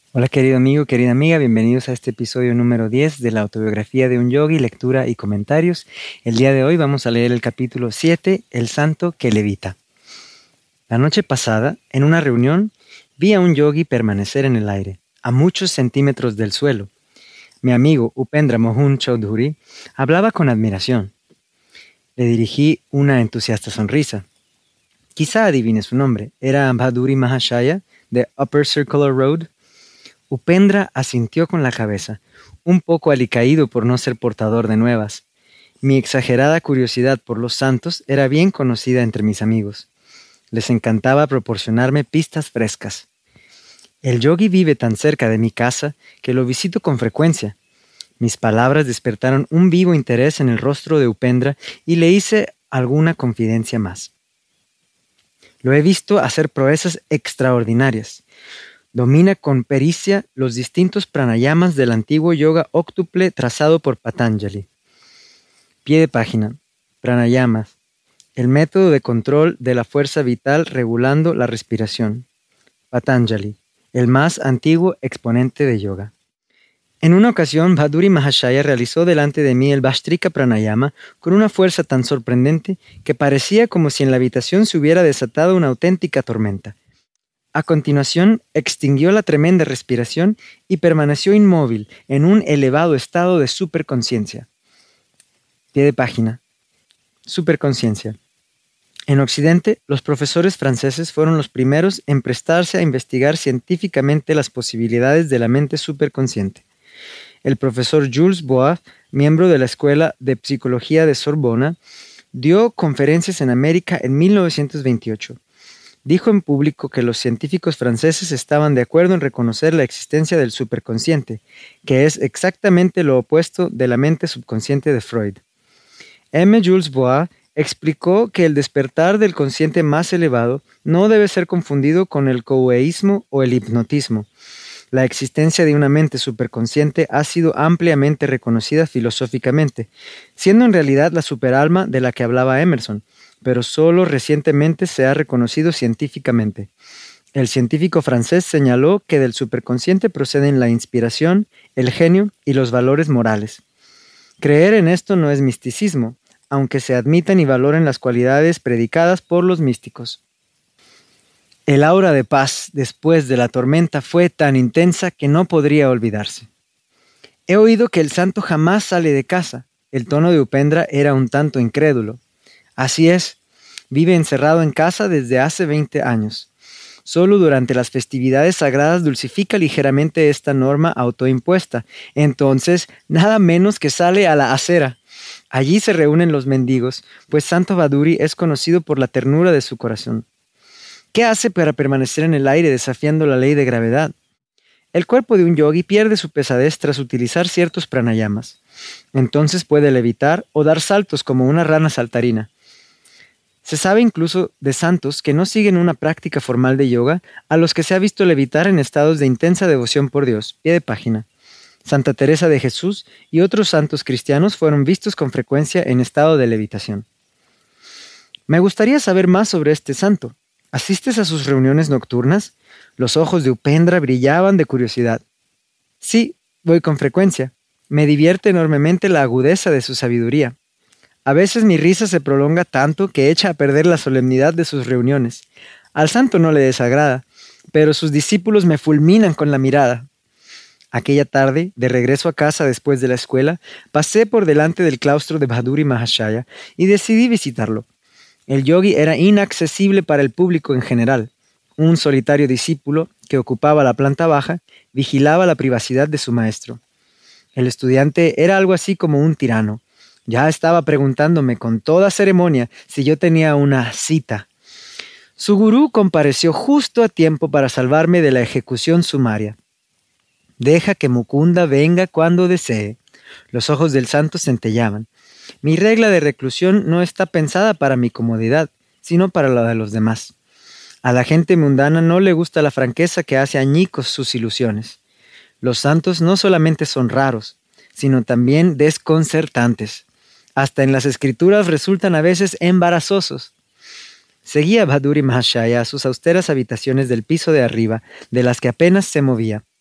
Hola querido amigo, querida amiga, bienvenidos a este episodio número 10 de la autobiografía de un yogi, lectura y comentarios. El día de hoy vamos a leer el capítulo 7, El santo que levita. La noche pasada, en una reunión, vi a un yogi permanecer en el aire, a muchos centímetros del suelo. Mi amigo Upendra Mohan Chaudhuri hablaba con admiración. Le dirigí una entusiasta sonrisa. Quizá adivine su nombre, era Bhaduri Mahashaya, de Upper Circular Road. Upendra asintió con la cabeza, un poco alicaído por no ser portador de nuevas. Mi exagerada curiosidad por los santos era bien conocida entre mis amigos. Les encantaba proporcionarme pistas frescas. El yogi vive tan cerca de mi casa que lo visito con frecuencia. Mis palabras despertaron un vivo interés en el rostro de Upendra y le hice alguna confidencia más. Lo he visto hacer proezas extraordinarias. Domina con pericia los distintos pranayamas del antiguo yoga óctuple trazado por Patanjali. Pie de página. Pranayamas. El método de control de la fuerza vital regulando la respiración. Patanjali. El más antiguo exponente de yoga. En una ocasión, Bhaduri Mahashaya realizó delante de mí el Bhastrika Pranayama con una fuerza tan sorprendente que parecía como si en la habitación se hubiera desatado una auténtica tormenta. A continuación, extinguió la tremenda respiración y permaneció inmóvil en un elevado estado de superconciencia. Pie de página. Superconciencia. En Occidente, los profesores franceses fueron los primeros en prestarse a investigar científicamente las posibilidades de la mente superconsciente. El profesor Jules Bois, miembro de la Escuela de Psicología de Sorbona, dio conferencias en América en 1928. Dijo en público que los científicos franceses estaban de acuerdo en reconocer la existencia del superconsciente, que es exactamente lo opuesto de la mente subconsciente de Freud. M. Jules Bois explicó que el despertar del consciente más elevado no debe ser confundido con el coheísmo o el hipnotismo. La existencia de una mente superconsciente ha sido ampliamente reconocida filosóficamente, siendo en realidad la superalma de la que hablaba Emerson, pero solo recientemente se ha reconocido científicamente. El científico francés señaló que del superconsciente proceden la inspiración, el genio y los valores morales. Creer en esto no es misticismo, aunque se admitan y valoren las cualidades predicadas por los místicos. El aura de paz después de la tormenta fue tan intensa que no podría olvidarse. He oído que el santo jamás sale de casa. El tono de Upendra era un tanto incrédulo. Así es, vive encerrado en casa desde hace 20 años. Solo durante las festividades sagradas dulcifica ligeramente esta norma autoimpuesta. Entonces, nada menos que sale a la acera. Allí se reúnen los mendigos, pues Santo Bhaduri es conocido por la ternura de su corazón. ¿Qué hace para permanecer en el aire desafiando la ley de gravedad? El cuerpo de un yogi pierde su pesadez tras utilizar ciertos pranayamas. Entonces puede levitar o dar saltos como una rana saltarina. Se sabe incluso de santos que no siguen una práctica formal de yoga a los que se ha visto levitar en estados de intensa devoción por Dios. Pie de página. Santa Teresa de Jesús y otros santos cristianos fueron vistos con frecuencia en estado de levitación. Me gustaría saber más sobre este santo. ¿Asistes a sus reuniones nocturnas? Los ojos de Upendra brillaban de curiosidad. Sí, voy con frecuencia. Me divierte enormemente la agudeza de su sabiduría. A veces mi risa se prolonga tanto que echa a perder la solemnidad de sus reuniones. Al santo no le desagrada, pero sus discípulos me fulminan con la mirada. Aquella tarde, de regreso a casa después de la escuela, pasé por delante del claustro de Bhaduri Mahashaya y decidí visitarlo. El yogi era inaccesible para el público en general. Un solitario discípulo, que ocupaba la planta baja, vigilaba la privacidad de su maestro. El estudiante era algo así como un tirano. Ya estaba preguntándome con toda ceremonia si yo tenía una cita. Su gurú compareció justo a tiempo para salvarme de la ejecución sumaria. Deja que Mukunda venga cuando desee. Los ojos del santo centellaban. Mi regla de reclusión no está pensada para mi comodidad, sino para la de los demás. A la gente mundana no le gusta la franqueza que hace añicos sus ilusiones. Los santos no solamente son raros, sino también desconcertantes. Hasta en las escrituras resultan a veces embarazosos. Seguía Bhaduri Mahashaya a sus austeras habitaciones del piso de arriba, de las que apenas se movía.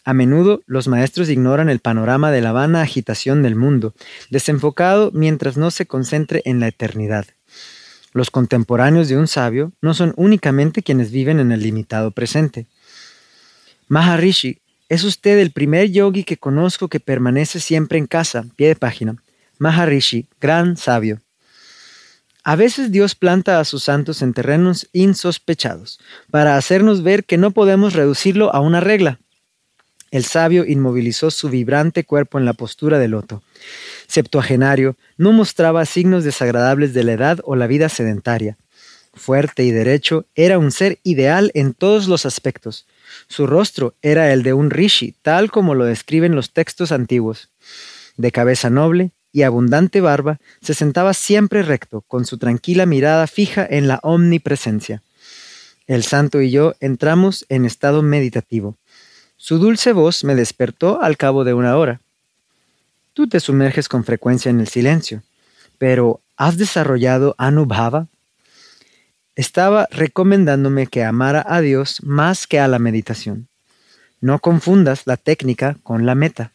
A menudo los maestros ignoran el panorama de la vana agitación del mundo, desenfocado mientras no se concentre en la eternidad. Los contemporáneos de un sabio no son únicamente quienes viven en el limitado presente. Maharishi, es usted el primer yogi que conozco que permanece siempre en casa, pie de página. Maharishi, gran sabio. A veces Dios planta a sus santos en terrenos insospechados, para hacernos ver que no podemos reducirlo a una regla. El sabio inmovilizó su vibrante cuerpo en la postura de loto. Septuagenario, no mostraba signos desagradables de la edad o la vida sedentaria. Fuerte y derecho, era un ser ideal en todos los aspectos. Su rostro era el de un rishi, tal como lo describen los textos antiguos. De cabeza noble y abundante barba, se sentaba siempre recto, con su tranquila mirada fija en la omnipresencia. El santo y yo entramos en estado meditativo. Su dulce voz me despertó al cabo de una hora. Tú te sumerges con frecuencia en el silencio, pero ¿has desarrollado Anubhava? Estaba recomendándome que amara a Dios más que a la meditación. No confundas la técnica con la meta.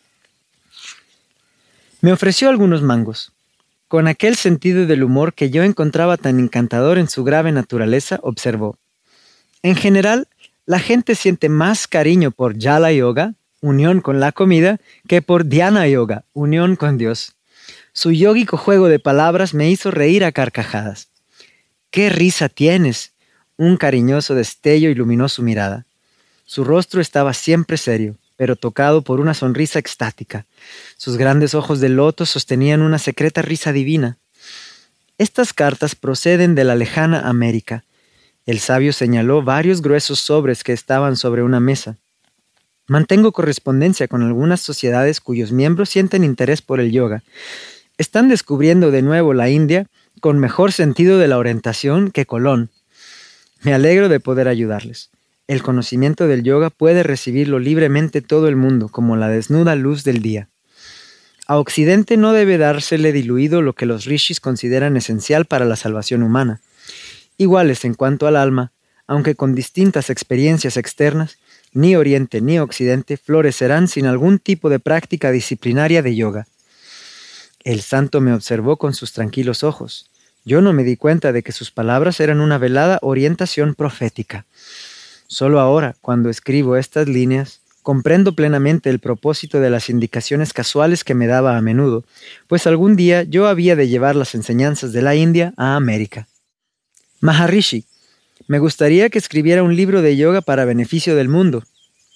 Me ofreció algunos mangos. Con aquel sentido del humor que yo encontraba tan encantador en su grave naturaleza, observó. En general, la gente siente más cariño por Jala Yoga, unión con la comida, que por Dhyana Yoga, unión con Dios. Su yógico juego de palabras me hizo reír a carcajadas. ¡Qué risa tienes! Un cariñoso destello iluminó su mirada. Su rostro estaba siempre serio, pero tocado por una sonrisa extática. Sus grandes ojos de loto sostenían una secreta risa divina. Estas cartas proceden de la lejana América. El sabio señaló varios gruesos sobres que estaban sobre una mesa. Mantengo correspondencia con algunas sociedades cuyos miembros sienten interés por el yoga. Están descubriendo de nuevo la India con mejor sentido de la orientación que Colón. Me alegro de poder ayudarles. El conocimiento del yoga puede recibirlo libremente todo el mundo, como la desnuda luz del día. A Occidente no debe dársele diluido lo que los rishis consideran esencial para la salvación humana. Iguales en cuanto al alma, aunque con distintas experiencias externas, ni Oriente ni Occidente florecerán sin algún tipo de práctica disciplinaria de yoga. El santo me observó con sus tranquilos ojos. Yo no me di cuenta de que sus palabras eran una velada orientación profética. Solo ahora, cuando escribo estas líneas, comprendo plenamente el propósito de las indicaciones casuales que me daba a menudo, pues algún día yo había de llevar las enseñanzas de la India a América. Maharishi, me gustaría que escribiera un libro de yoga para beneficio del mundo.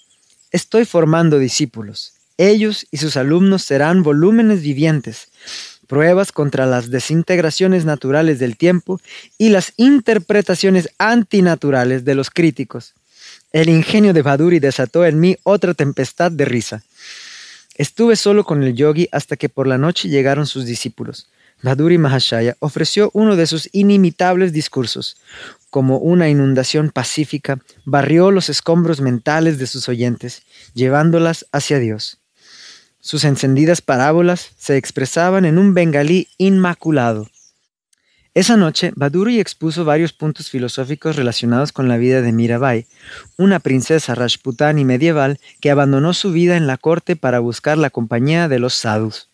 Estoy formando discípulos. Ellos y sus alumnos serán volúmenes vivientes, pruebas contra las desintegraciones naturales del tiempo y las interpretaciones antinaturales de los críticos. El ingenio de Bhaduri desató en mí otra tempestad de risa. Estuve solo con el yogi hasta que por la noche llegaron sus discípulos. Bhaduri Mahashaya ofreció uno de sus inimitables discursos. Como una inundación pacífica, barrió los escombros mentales de sus oyentes, llevándolas hacia Dios. Sus encendidas parábolas se expresaban en un bengalí inmaculado. Esa noche, Bhaduri expuso varios puntos filosóficos relacionados con la vida de Mirabai, una princesa rajputani medieval que abandonó su vida en la corte para buscar la compañía de los sadhus.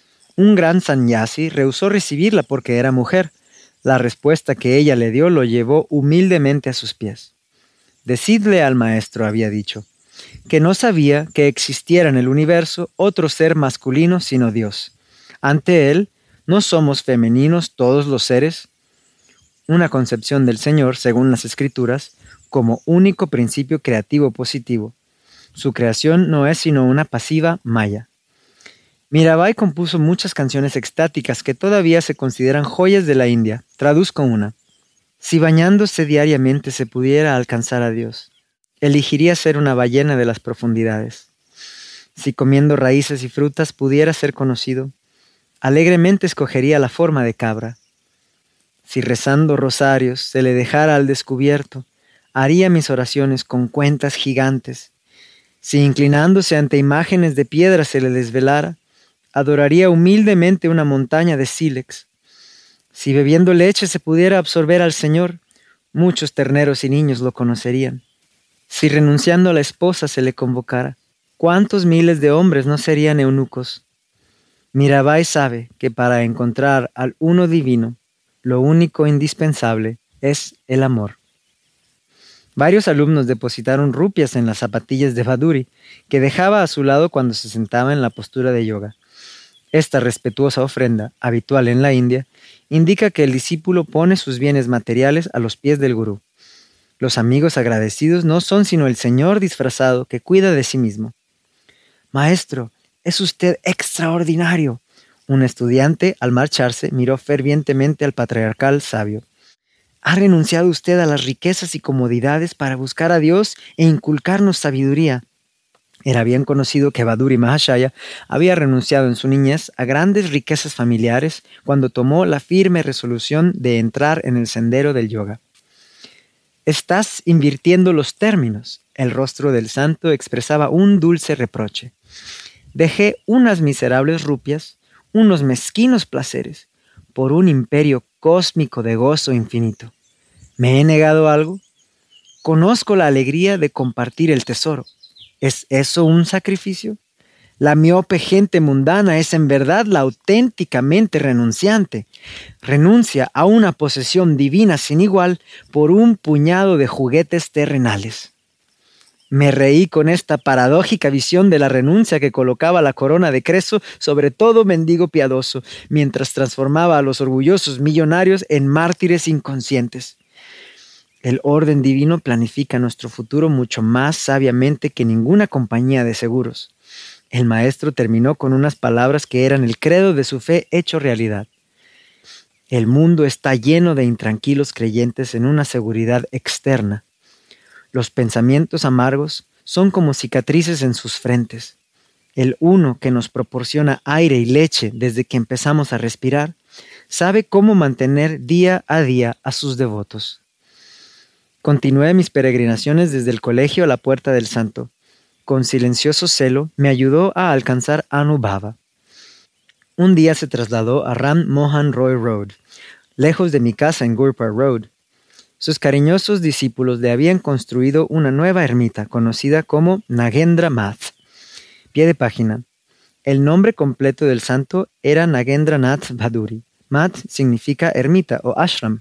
Un gran sannyasi rehusó recibirla porque era mujer. La respuesta que ella le dio lo llevó humildemente a sus pies. Decidle al maestro, había dicho, que no sabía que existiera en el universo otro ser masculino sino Dios. Ante él, ¿no somos femeninos todos los seres? Una concepción del Señor, según las Escrituras, como único principio creativo positivo. Su creación no es sino una pasiva maya. Mirabai compuso muchas canciones extáticas que todavía se consideran joyas de la India. Traduzco una. Si bañándose diariamente se pudiera alcanzar a Dios, elegiría ser una ballena de las profundidades. Si comiendo raíces y frutas pudiera ser conocido, alegremente escogería la forma de cabra. Si rezando rosarios se le dejara al descubierto, haría mis oraciones con cuentas gigantes. Si inclinándose ante imágenes de piedra se le desvelara, adoraría humildemente una montaña de sílex. Si bebiendo leche se pudiera absorber al Señor, muchos terneros y niños lo conocerían. Si renunciando a la esposa se le convocara, ¿cuántos miles de hombres no serían eunucos? Mirabai sabe que para encontrar al uno divino, lo único indispensable es el amor. Varios alumnos depositaron rupias en las zapatillas de Bhaduri, que dejaba a su lado cuando se sentaba en la postura de yoga. Esta respetuosa ofrenda, habitual en la India, indica que el discípulo pone sus bienes materiales a los pies del gurú. Los amigos agradecidos no son sino el Señor disfrazado que cuida de sí mismo. Maestro, es usted extraordinario. Un estudiante, al marcharse, miró fervientemente al patriarcal sabio. ¿Ha renunciado usted a las riquezas y comodidades para buscar a Dios e inculcarnos sabiduría? Era bien conocido que Bhaduri Mahashaya había renunciado en su niñez a grandes riquezas familiares cuando tomó la firme resolución de entrar en el sendero del yoga. Estás invirtiendo los términos. El rostro del santo expresaba un dulce reproche. Dejé unas miserables rupias, unos mezquinos placeres, por un imperio cósmico de gozo infinito. ¿Me he negado algo? Conozco la alegría de compartir el tesoro. ¿Es eso un sacrificio? La miope gente mundana es en verdad la auténticamente renunciante. Renuncia a una posesión divina sin igual por un puñado de juguetes terrenales. Me reí con esta paradójica visión de la renuncia que colocaba la corona de Creso sobre todo mendigo piadoso, mientras transformaba a los orgullosos millonarios en mártires inconscientes. El orden divino planifica nuestro futuro mucho más sabiamente que ninguna compañía de seguros. El maestro terminó con unas palabras que eran el credo de su fe hecho realidad. El mundo está lleno de intranquilos creyentes en una seguridad externa. Los pensamientos amargos son como cicatrices en sus frentes. El uno que nos proporciona aire y leche desde que empezamos a respirar, sabe cómo mantener día a día a sus devotos. Continué mis peregrinaciones desde el colegio a la puerta del santo. Con silencioso celo me ayudó a alcanzar Anubhava. Un día se trasladó a Ram Mohan Roy Road, lejos de mi casa en Gurpar Road. Sus cariñosos discípulos le habían construido una nueva ermita conocida como Nagendra Math. Pie de página. El nombre completo del santo era Nagendranath Bhaduri. Math significa ermita o ashram.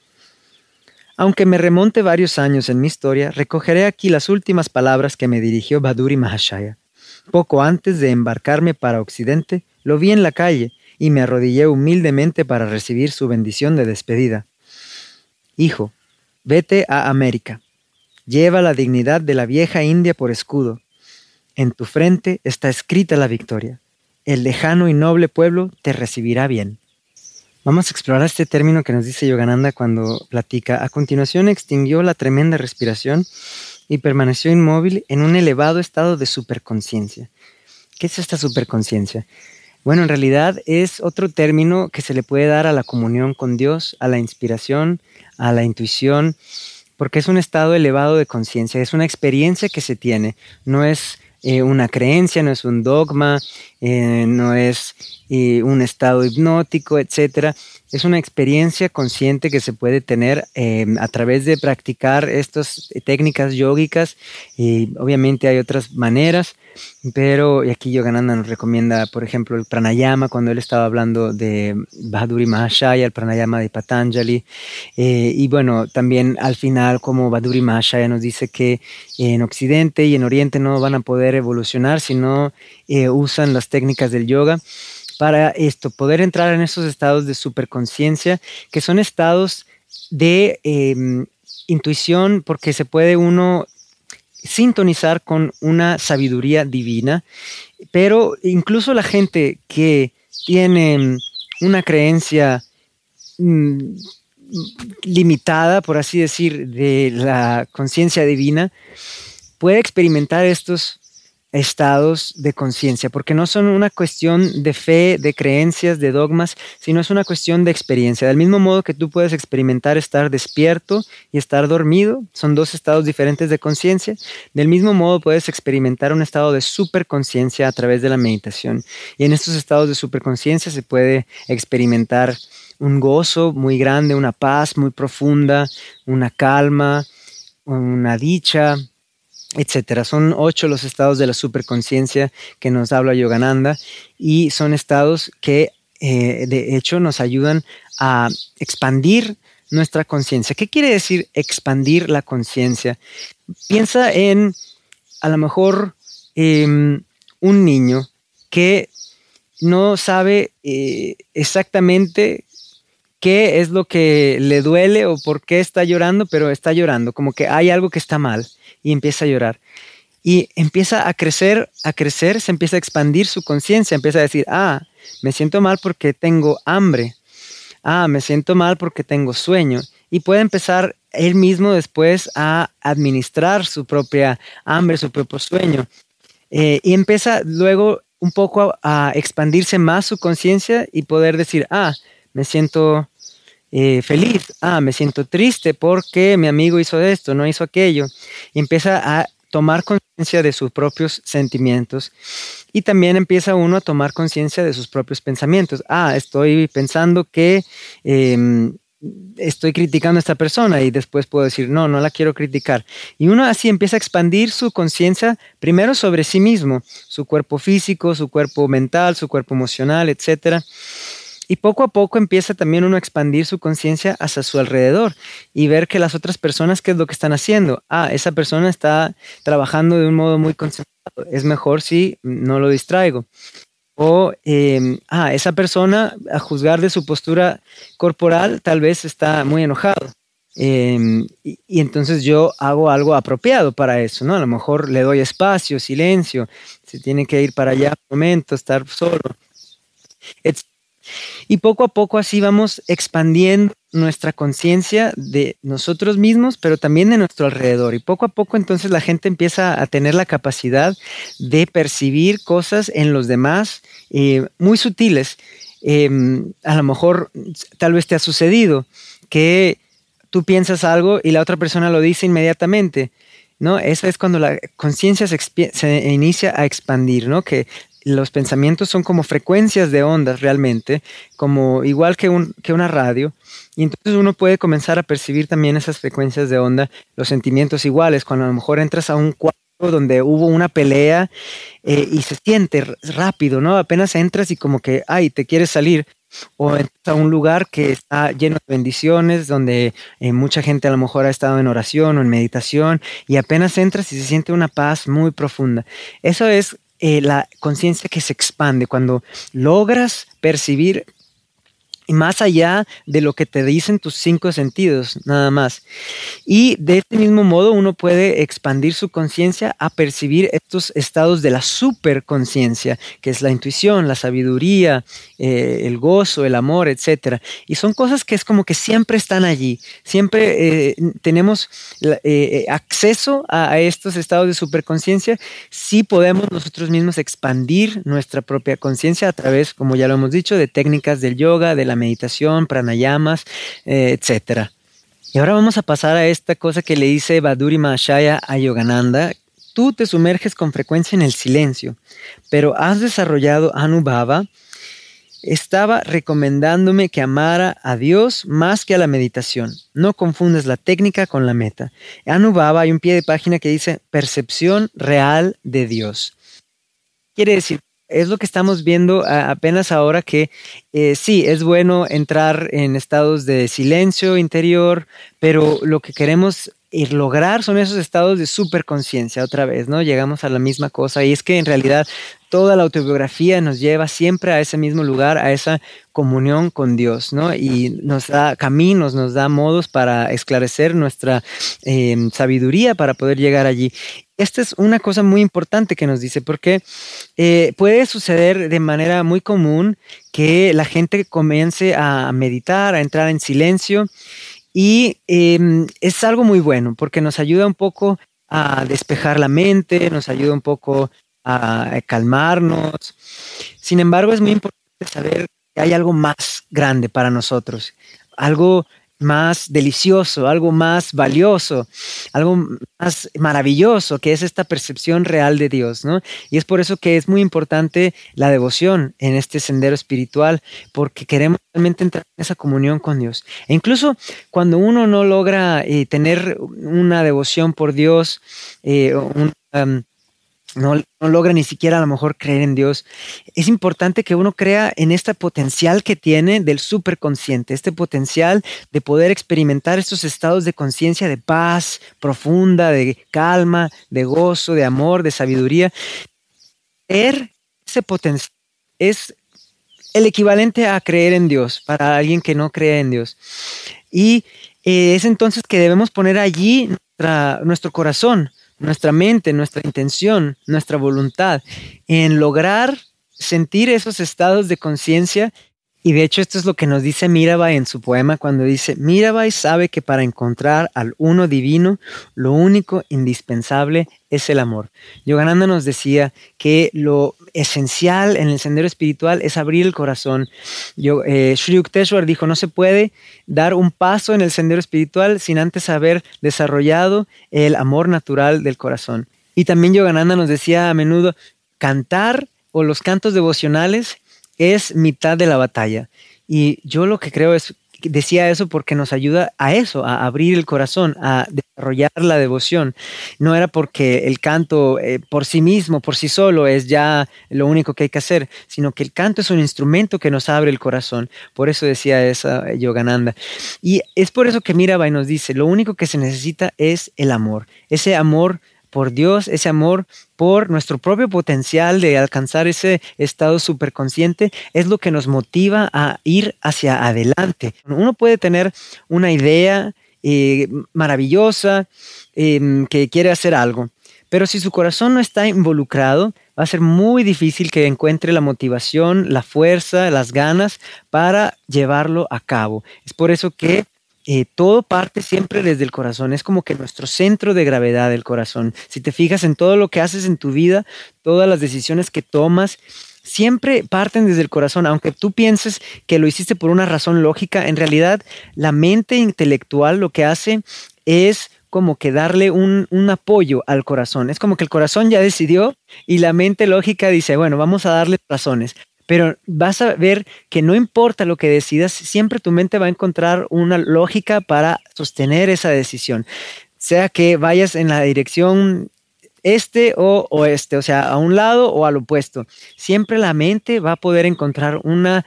Aunque me remonte varios años en mi historia, recogeré aquí las últimas palabras que me dirigió Bhaduri Mahashaya. Poco antes de embarcarme para Occidente, lo vi en la calle y me arrodillé humildemente para recibir su bendición de despedida. Hijo, vete a América. Lleva la dignidad de la vieja India por escudo. En tu frente está escrita la victoria. El lejano y noble pueblo te recibirá bien. Vamos a explorar este término que nos dice Yogananda cuando platica. A continuación extinguió la tremenda respiración y permaneció inmóvil en un elevado estado de superconciencia. ¿Qué es esta superconciencia? Bueno, en realidad es otro término que se le puede dar a la comunión con Dios, a la inspiración, a la intuición, porque es un estado elevado de conciencia, es una experiencia que se tiene, no es una creencia, no es un dogma, no es un estado hipnótico, etc. Es una experiencia consciente que se puede tener a través de practicar estas técnicas yógicas, y obviamente hay otras maneras, pero y aquí Yogananda nos recomienda, por ejemplo, el pranayama, cuando él estaba hablando de Bhaduri Mahashaya, el pranayama de Patanjali, y bueno, también al final, como Bhaduri Mahashaya nos dice que en Occidente y en Oriente no van a poder evolucionar si no usan las técnicas del yoga para esto, poder entrar en esos estados de superconciencia, que son estados de intuición, porque se puede uno sintonizar con una sabiduría divina, pero incluso la gente que tiene una creencia limitada, por así decir, de la conciencia divina, puede experimentar estos estados de conciencia, porque no son una cuestión de fe, de creencias, de dogmas, sino es una cuestión de experiencia. Del mismo modo que tú puedes experimentar estar despierto y estar dormido, son dos estados diferentes de conciencia, del mismo modo puedes experimentar un estado de superconciencia a través de la meditación. Y en estos estados de superconciencia se puede experimentar un gozo muy grande, una paz muy profunda, una calma, una dicha, etcétera. Son 8 los estados de la superconciencia que nos habla Yogananda y son estados que de hecho nos ayudan a expandir nuestra conciencia. ¿Qué quiere decir expandir la conciencia? Piensa en a lo mejor un niño que no sabe exactamente qué es lo que le duele o por qué está llorando, pero está llorando, como que hay algo que está mal y empieza a llorar. Y empieza a crecer, se empieza a expandir su conciencia, empieza a decir, me siento mal porque tengo hambre, me siento mal porque tengo sueño. Y puede empezar él mismo después a administrar su propia hambre, su propio sueño. Y empieza luego un poco a expandirse más su conciencia y poder decir, me siento feliz, me siento triste porque mi amigo hizo esto, no hizo aquello. Y empieza a tomar conciencia de sus propios sentimientos y también empieza uno a tomar conciencia de sus propios pensamientos. Estoy pensando que estoy criticando a esta persona y después puedo decir, no la quiero criticar. Y uno así empieza a expandir su conciencia primero sobre sí mismo, su cuerpo físico, su cuerpo mental, su cuerpo emocional, etcétera. Y poco a poco empieza también uno a expandir su conciencia hacia su alrededor y ver que las otras personas, ¿qué es lo que están haciendo? Esa persona está trabajando de un modo muy concentrado. Es mejor si no lo distraigo. O, esa persona, a juzgar de su postura corporal, tal vez está muy enojado. Y entonces yo hago algo apropiado para eso, ¿no? A lo mejor le doy espacio, silencio, se tiene que ir para allá un momento, estar solo, etc. Y poco a poco así vamos expandiendo nuestra conciencia de nosotros mismos, pero también de nuestro alrededor. Y poco a poco entonces la gente empieza a tener la capacidad de percibir cosas en los demás muy sutiles. A lo mejor tal vez te ha sucedido que tú piensas algo y la otra persona lo dice inmediatamente, ¿no? Esa es cuando la conciencia se inicia a expandir, ¿no? Que los pensamientos son como frecuencias de ondas realmente, como igual que una radio. Y entonces uno puede comenzar a percibir también esas frecuencias de onda, los sentimientos iguales, cuando a lo mejor entras a un cuarto donde hubo una pelea y se siente rápido, ¿no? Apenas entras y como que, te quieres salir. O entras a un lugar que está lleno de bendiciones, donde mucha gente a lo mejor ha estado en oración o en meditación, y apenas entras y se siente una paz muy profunda. Eso es la conciencia que se expande cuando logras percibir más allá de lo que te dicen tus 5 sentidos, nada más. Y de este mismo modo uno puede expandir su conciencia a percibir estos estados de la superconciencia, que es la intuición, la sabiduría, el gozo, el amor, etc. Y son cosas que es como que siempre están allí. Siempre tenemos acceso a estos estados de superconciencia si podemos nosotros mismos expandir nuestra propia conciencia a través, como ya lo hemos dicho, de técnicas del yoga, de la meditación, pranayamas, etcétera. Y ahora vamos a pasar a esta cosa que le dice Bhaduri Mahashaya a Yogananda. Tú te sumerges con frecuencia en el silencio, pero has desarrollado Anubhava. Estaba recomendándome que amara a Dios más que a la meditación. No confundas la técnica con la meta. Anubhava, hay un pie de página que dice percepción real de Dios. Quiere decir, es lo que estamos viendo apenas ahora que sí, es bueno entrar en estados de silencio interior, pero lo que queremos lograr son esos estados de superconciencia otra vez, ¿no? Llegamos a la misma cosa y es que en realidad toda la autobiografía nos lleva siempre a ese mismo lugar, a esa comunión con Dios, ¿no? Y nos da caminos, nos da modos para esclarecer nuestra sabiduría para poder llegar allí. Esta es una cosa muy importante que nos dice, porque puede suceder de manera muy común que la gente comience a meditar, a entrar en silencio, y es algo muy bueno porque nos ayuda un poco a despejar la mente, nos ayuda un poco a calmarnos. Sin embargo, es muy importante saber que hay algo más grande para nosotros, algo más delicioso, algo más valioso, algo más maravilloso, que es esta percepción real de Dios, ¿no? Y es por eso que es muy importante la devoción en este sendero espiritual, porque queremos realmente entrar en esa comunión con Dios. E incluso cuando uno no logra tener una devoción por Dios, no logra ni siquiera a lo mejor creer en Dios. Es importante que uno crea en este potencial que tiene del superconsciente, este potencial de poder experimentar estos estados de conciencia de paz profunda, de calma, de gozo, de amor, de sabiduría. Creer ese potencial es el equivalente a creer en Dios para alguien que no cree en Dios. Y es entonces que debemos poner allí nuestro corazón, nuestra mente, nuestra intención, nuestra voluntad en lograr sentir esos estados de conciencia. Y de hecho esto es lo que nos dice Mirabai en su poema cuando dice: Mirabai sabe que para encontrar al uno divino, lo único indispensable es el amor. Yogananda nos decía que lo esencial en el sendero espiritual es abrir el corazón. Sri Yukteswar dijo: no se puede dar un paso en el sendero espiritual sin antes haber desarrollado el amor natural del corazón. Y también Yogananda nos decía a menudo: cantar o los cantos devocionales es mitad de la batalla. Y yo lo que creo es, decía eso porque nos ayuda a eso, a abrir el corazón, a desarrollar la devoción. No era porque el canto por sí mismo, por sí solo, es ya lo único que hay que hacer, sino que el canto es un instrumento que nos abre el corazón. Por eso decía esa Yogananda. Y es por eso que Mirabai nos dice: lo único que se necesita es el amor. Ese amor por Dios, ese amor por nuestro propio potencial de alcanzar ese estado superconsciente, es lo que nos motiva a ir hacia adelante. Uno puede tener una idea maravillosa que quiere hacer algo, pero si su corazón no está involucrado, va a ser muy difícil que encuentre la motivación, la fuerza, las ganas para llevarlo a cabo. Es por eso que todo parte siempre desde el corazón. Es como que nuestro centro de gravedad del corazón. Si te fijas en todo lo que haces en tu vida, todas las decisiones que tomas, siempre parten desde el corazón. Aunque tú pienses que lo hiciste por una razón lógica, en realidad la mente intelectual lo que hace es como que darle un apoyo al corazón. Es como que el corazón ya decidió y la mente lógica dice: bueno, vamos a darle razones. Pero vas a ver que no importa lo que decidas, siempre tu mente va a encontrar una lógica para sostener esa decisión. Sea que vayas en la dirección este o oeste, o sea, a un lado o al opuesto. Siempre la mente va a poder encontrar una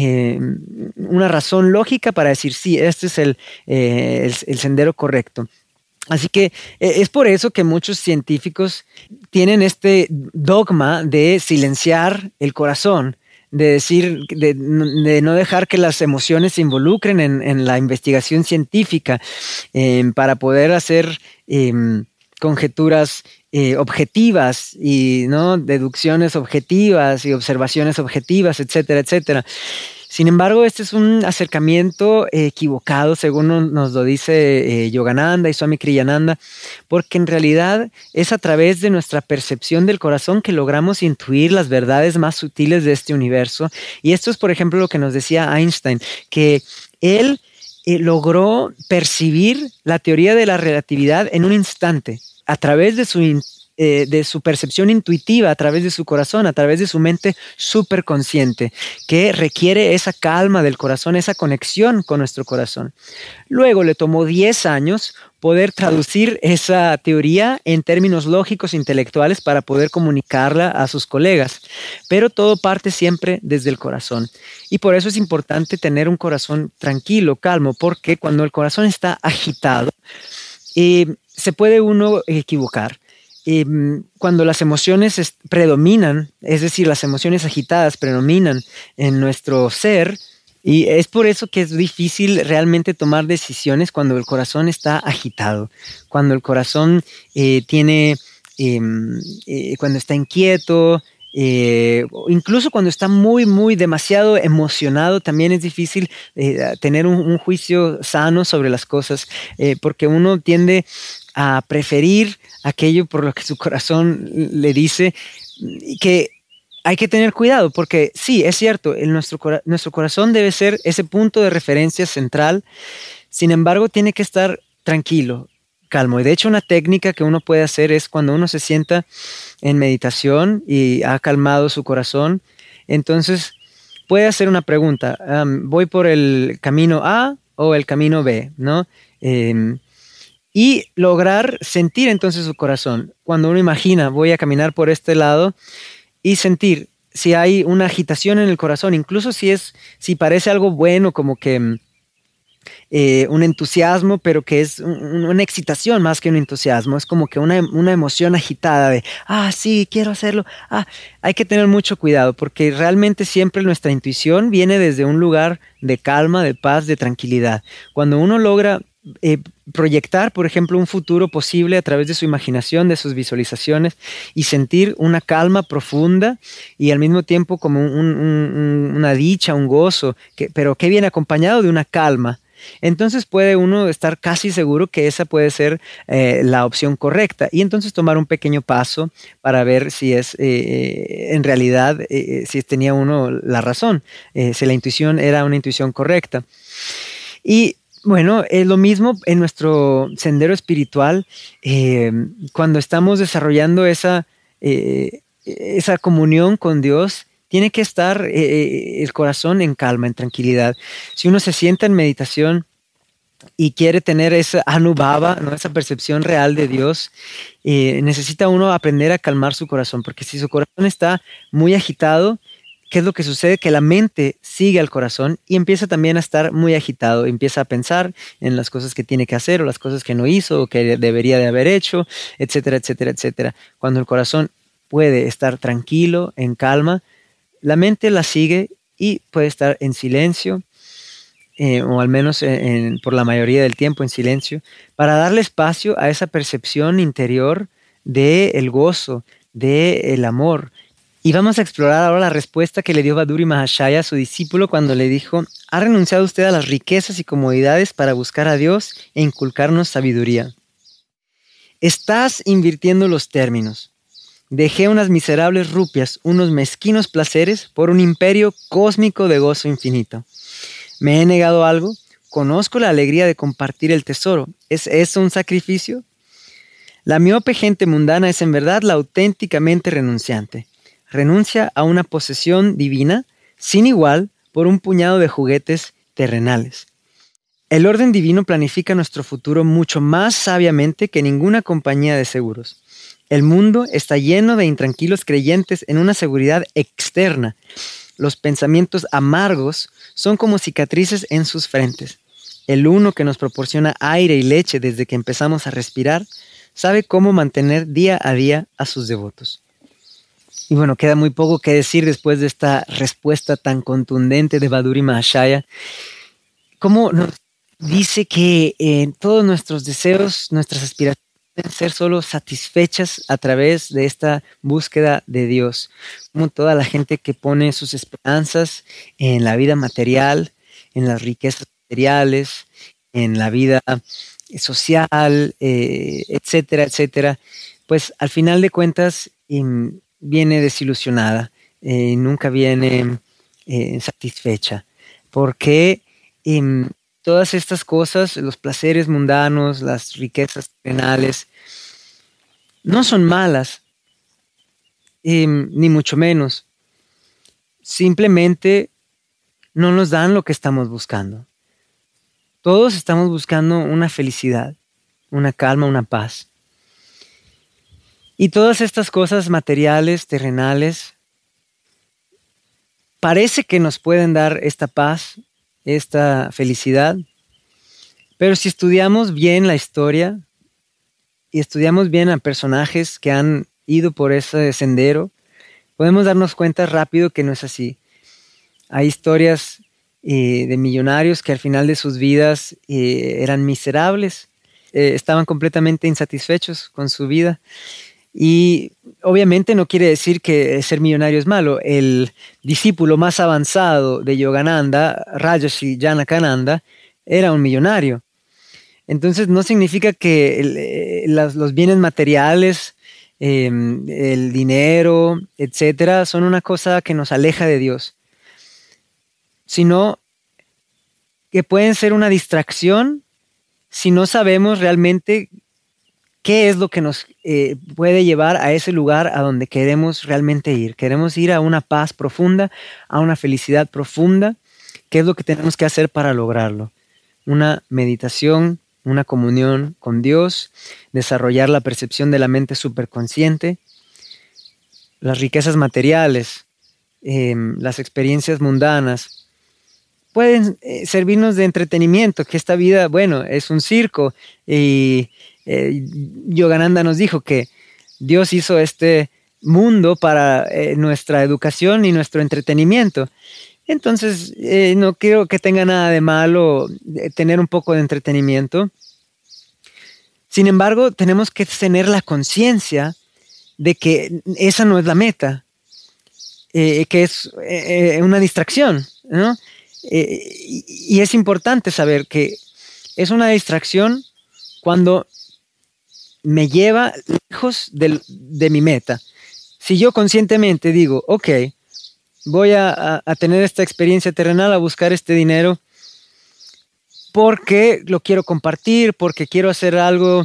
razón lógica para decir: sí, este es el sendero correcto. Así que es por eso que muchos científicos tienen este dogma de silenciar el corazón, de decir, de no dejar que las emociones se involucren en la investigación científica para poder hacer conjeturas objetivas y ¿no? deducciones objetivas y observaciones objetivas, etcétera, etcétera. Sin embargo, este es un acercamiento equivocado, según nos lo dice Yogananda y Swami Kriyananda, porque en realidad es a través de nuestra percepción del corazón que logramos intuir las verdades más sutiles de este universo. Y esto es, por ejemplo, lo que nos decía Einstein, que él logró percibir la teoría de la relatividad en un instante, a través de su percepción intuitiva, a través de su corazón, a través de su mente superconsciente, que requiere esa calma del corazón, esa conexión con nuestro corazón. Luego le tomó 10 años poder traducir esa teoría en términos lógicos intelectuales para poder comunicarla a sus colegas. Pero todo parte siempre desde el corazón. Y por eso es importante tener un corazón tranquilo, calmo, porque cuando el corazón está agitado, se puede uno equivocar. Cuando las emociones predominan, es decir, las emociones agitadas predominan en nuestro ser, y es por eso que es difícil realmente tomar decisiones cuando el corazón está agitado, cuando el corazón cuando está inquieto, incluso cuando está muy demasiado emocionado, también es difícil tener un juicio sano sobre las cosas, porque uno tiende a preferir aquello por lo que su corazón le dice, que hay que tener cuidado, porque sí, es cierto, nuestro corazón debe ser ese punto de referencia central, Sin embargo, tiene que estar tranquilo, calmo. Y de hecho, una técnica que uno puede hacer es cuando uno se sienta en meditación y ha calmado su corazón, entonces puede hacer una pregunta. ¿Voy por el camino A o el camino B? ¿No? Em, y lograr sentir entonces su corazón. Cuando uno imagina, voy a caminar por este lado y sentir si hay una agitación en el corazón, incluso si parece algo bueno, como que un entusiasmo, pero que es una excitación más que un entusiasmo. Es como que una emoción agitada de, sí, quiero hacerlo. Hay que tener mucho cuidado porque realmente siempre nuestra intuición viene desde un lugar de calma, de paz, de tranquilidad. Cuando uno logra proyectar, por ejemplo, un futuro posible a través de su imaginación, de sus visualizaciones y sentir una calma profunda y al mismo tiempo como una dicha, un gozo, pero que viene acompañado de una calma. Entonces puede uno estar casi seguro que esa puede ser la opción correcta y entonces tomar un pequeño paso para ver si es en realidad, si tenía uno la razón, si la intuición era una intuición correcta. Y bueno, es lo mismo en nuestro sendero espiritual, cuando estamos desarrollando esa comunión con Dios, tiene que estar el corazón en calma, en tranquilidad. Si uno se sienta en meditación y quiere tener esa anubhava, ¿no? Esa percepción real de Dios, necesita uno aprender a calmar su corazón, porque si su corazón está muy agitado, ¿qué es lo que sucede? Que la mente sigue al corazón y empieza también a estar muy agitado, empieza a pensar en las cosas que tiene que hacer o las cosas que no hizo o que debería de haber hecho, etcétera, etcétera, etcétera. Cuando el corazón puede estar tranquilo, en calma, la mente la sigue y puede estar en silencio, o al menos por la mayoría del tiempo en silencio, para darle espacio a esa percepción interior del gozo, del amor. Y vamos a explorar ahora la respuesta que le dio Baduri Mahashaya a su discípulo cuando le dijo: ¿ha renunciado usted a las riquezas y comodidades para buscar a Dios e inculcarnos sabiduría? Estás invirtiendo los términos. Dejé unas miserables rupias, unos mezquinos placeres, por un imperio cósmico de gozo infinito. ¿Me he negado algo? Conozco la alegría de compartir el tesoro. ¿Es eso un sacrificio? La miope gente mundana es en verdad la auténticamente renunciante. Renuncia a una posesión divina sin igual por un puñado de juguetes terrenales. El orden divino planifica nuestro futuro mucho más sabiamente que ninguna compañía de seguros. El mundo está lleno de intranquilos creyentes en una seguridad externa. Los pensamientos amargos son como cicatrices en sus frentes. El uno que nos proporciona aire y leche desde que empezamos a respirar sabe cómo mantener día a día a sus devotos. Y bueno, queda muy poco que decir después de esta respuesta tan contundente de Baduri Mahashaya. Cómo nos dice que todos nuestros deseos, nuestras aspiraciones deben ser solo satisfechas a través de esta búsqueda de Dios. Como toda la gente que pone sus esperanzas en la vida material, en las riquezas materiales, en la vida social, etcétera, etcétera, pues al final de cuentas viene desilusionada, nunca viene satisfecha, porque todas estas cosas, los placeres mundanos, las riquezas terrenales, no son malas, ni mucho menos. Simplemente no nos dan lo que estamos buscando. Todos estamos buscando una felicidad, una calma, una paz. Y todas estas cosas materiales, terrenales, parece que nos pueden dar esta paz, esta felicidad, pero si estudiamos bien la historia y estudiamos bien a personajes que han ido por ese sendero, podemos darnos cuenta rápido que no es así. Hay historias de millonarios que al final de sus vidas eran miserables, estaban completamente insatisfechos con su vida. Y obviamente no quiere decir que ser millonario es malo. El discípulo más avanzado de Yogananda, Rajarshi Janakananda, era un millonario. Entonces no significa que los bienes materiales, el dinero, etcétera, son una cosa que nos aleja de Dios, sino que pueden ser una distracción si no sabemos realmente qué es lo que nos puede llevar a ese lugar a donde queremos realmente ir. Queremos ir a una paz profunda, a una felicidad profunda. ¿Qué es lo que tenemos que hacer para lograrlo? Una meditación, una comunión con Dios, desarrollar la percepción de la mente superconsciente, las riquezas materiales, las experiencias mundanas, pueden servirnos de entretenimiento, que esta vida, bueno, es un circo. Y Yogananda nos dijo que Dios hizo este mundo para nuestra educación y nuestro entretenimiento. Entonces, no creo que tenga nada de malo tener un poco de entretenimiento. Sin embargo, tenemos que tener la conciencia de que esa no es la meta, que es una distracción, ¿no? Y es importante saber que es una distracción cuando me lleva lejos de mi meta. Si yo conscientemente digo, ok, voy a tener esta experiencia terrenal, a buscar este dinero, porque lo quiero compartir, porque quiero hacer algo,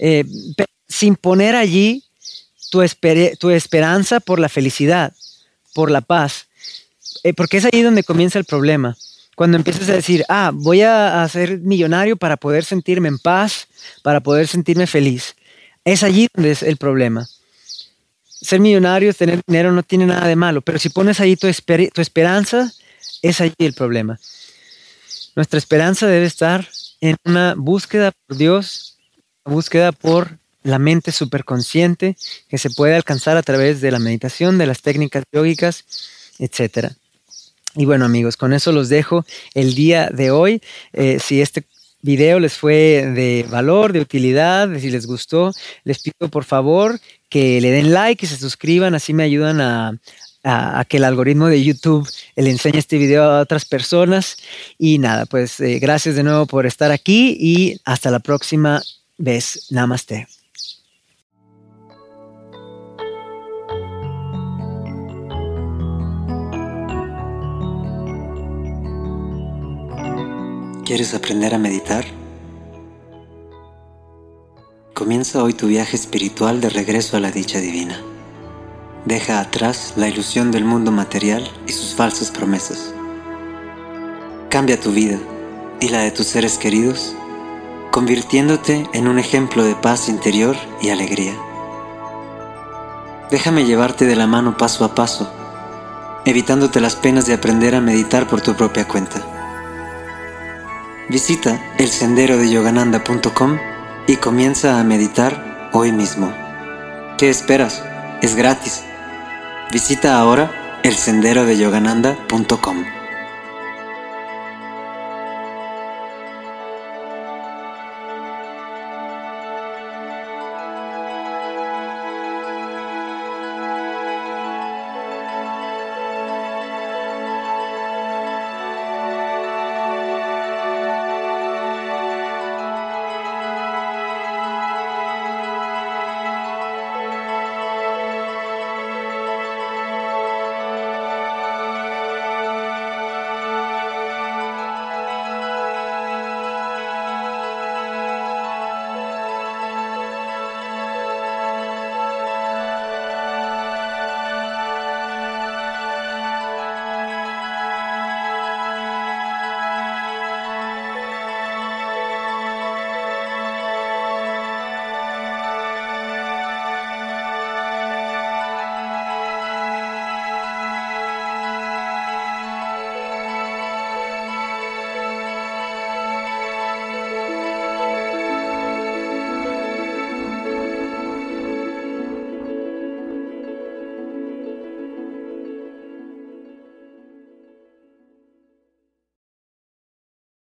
sin poner allí tu esperanza por la felicidad, por la paz. Porque es ahí donde comienza el problema. Cuando empiezas a decir, voy a ser millonario para poder sentirme en paz, para poder sentirme feliz. Es allí donde es el problema. Ser millonario, tener dinero no tiene nada de malo, pero si pones ahí tu esperanza, es allí el problema. Nuestra esperanza debe estar en una búsqueda por Dios, una búsqueda por la mente superconsciente que se puede alcanzar a través de la meditación, de las técnicas yógicas, etc. Y bueno, amigos, con eso los dejo el día de hoy. Si este video les fue de valor, de utilidad, si les gustó, les pido por favor que le den like y se suscriban, así me ayudan a que el algoritmo de YouTube le enseñe este video a otras personas. Y nada, pues gracias de nuevo por estar aquí y hasta la próxima vez. Namaste. ¿Quieres aprender a meditar? Comienza hoy tu viaje espiritual de regreso a la dicha divina. Deja atrás la ilusión del mundo material y sus falsas promesas. Cambia tu vida y la de tus seres queridos, convirtiéndote en un ejemplo de paz interior y alegría. Déjame llevarte de la mano paso a paso, evitándote las penas de aprender a meditar por tu propia cuenta. Visita elsenderodeyogananda.com y comienza a meditar hoy mismo. ¿Qué esperas? Es gratis. Visita ahora elsenderodeyogananda.com.